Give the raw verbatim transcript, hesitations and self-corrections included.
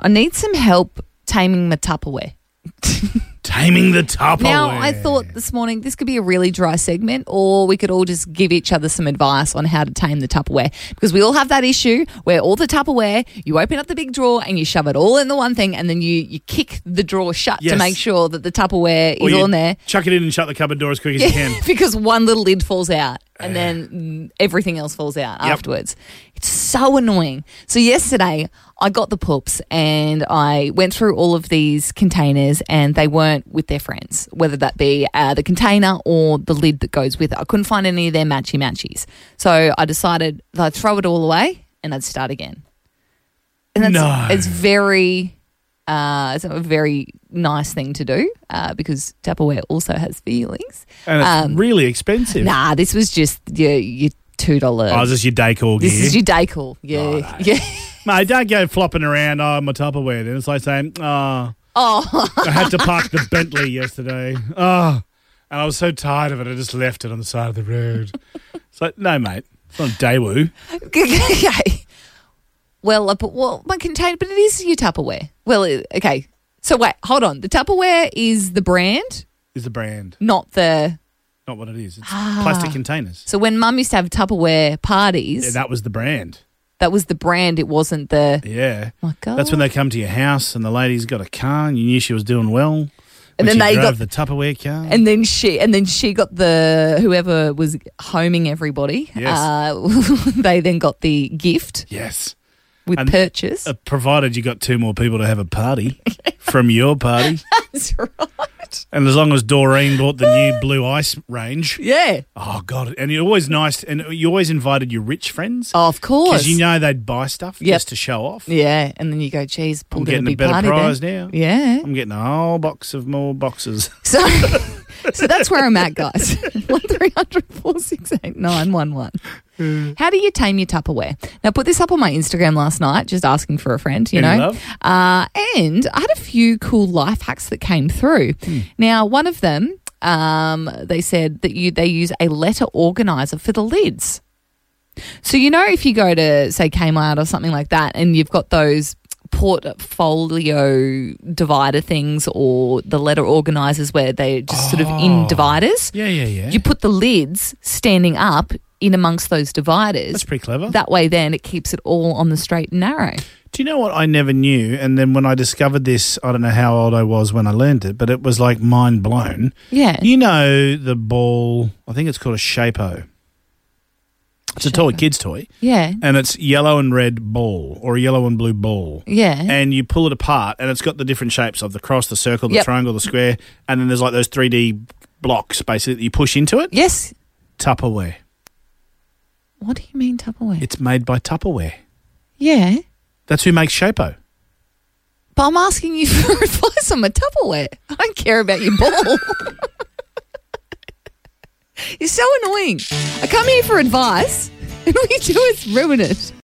I need some help taming my Tupperware. Taming the Tupperware. Now, I thought this morning this could be a really dry segment, or we could all just give each other some advice on how to tame the Tupperware, because we all have that issue where all the Tupperware, you open up the big drawer and you shove it all in the one thing, and then you, you kick the drawer shut Yes. to make sure that the Tupperware Or is you on there. Chuck it in and shut the cupboard door as quick as you can. Because one little lid falls out and then mm, everything else falls out Yep. afterwards. It's so annoying. So yesterday I got the poops and I went through all of these containers and they weren't with their friends, whether that be uh, the container or the lid that goes with it. I couldn't find any of their matchy-matchies. So I decided that I'd throw it all away and I'd start again. And that's, No. it's very... Uh, it's a very nice thing to do uh, because Tupperware also has feelings. And it's Um, really expensive. Nah, this was just your, your two dollars. Oh, is this your decor gear? This is your decor. Yeah, Oh, no. yeah. Mate, don't go flopping around, oh, my Tupperware. Then it's like saying, oh, Oh, I had to park the Bentley yesterday. Oh, and I was so tired of it, I just left it on the side of the road. It's like, no, mate, it's not Daewoo. okay. Well, I put, well, my container, but it is your Tupperware. Well, it- okay. So wait, hold on. The Tupperware is the brand, Is the brand. not the. Not what it is. It's Ah. plastic containers. So when Mum used to have Tupperware parties, Yeah, that was the brand. that was the brand. It wasn't the. Yeah. My God. That's when they come to your house and the lady's got a car and you knew she was doing well. And when then she they drove got- the Tupperware car. And then she, and then she got the whoever was homing everybody. Yes. Uh, they then got the gift yes. with And- purchase. Uh, provided you got two more people to have a party from your party. That's right. And as long as Doreen bought the new Blue Ice range. Yeah. Oh, God. And you're always nice. And you always invited your rich friends. Oh, of course. Because you know they'd buy stuff Yep. just to show off. Yeah, and then you go, geez, I'm pulled in a getting a big better party prize there. now. Yeah. I'm getting a whole box of more boxes. So, so that's where I'm at, guys. One three hundred four six eight nine one one. How do you tame your Tupperware? Now, I put this up on my Instagram last night, just asking for a friend, you Any know. love? Uh, and I had a few cool life hacks that came through. Hmm. Now, one of them, um, they said that you they use a letter organizer for the lids. So, you know, if you go to, say, Kmart or something like that, and you've got those portfolio divider things or the letter organisers where they're just sort of in Oh. dividers. Yeah, yeah, yeah. You put the lids standing up in amongst those dividers. That's pretty clever. That way then it keeps it all on the straight and narrow. Do you know what I never knew? And then when I discovered this, I don't know how old I was when I learned it, but it was like mind blown. Yeah. You know the ball, I think it's called a Shapo. It's a toy, Shapo. kid's toy. Yeah. And it's yellow and red ball or a yellow and blue ball. Yeah. And you pull it apart and it's got the different shapes of the cross, the circle, the Yep. triangle, the square. And then there's like those three D blocks basically that you push into it. Yes. Tupperware. What do you mean Tupperware? It's made by Tupperware. yeah. That's who makes Shapo. But I'm asking you for advice on my Tupperware. I don't care about your ball. You're so annoying. I come here for advice and all you do is ruin it.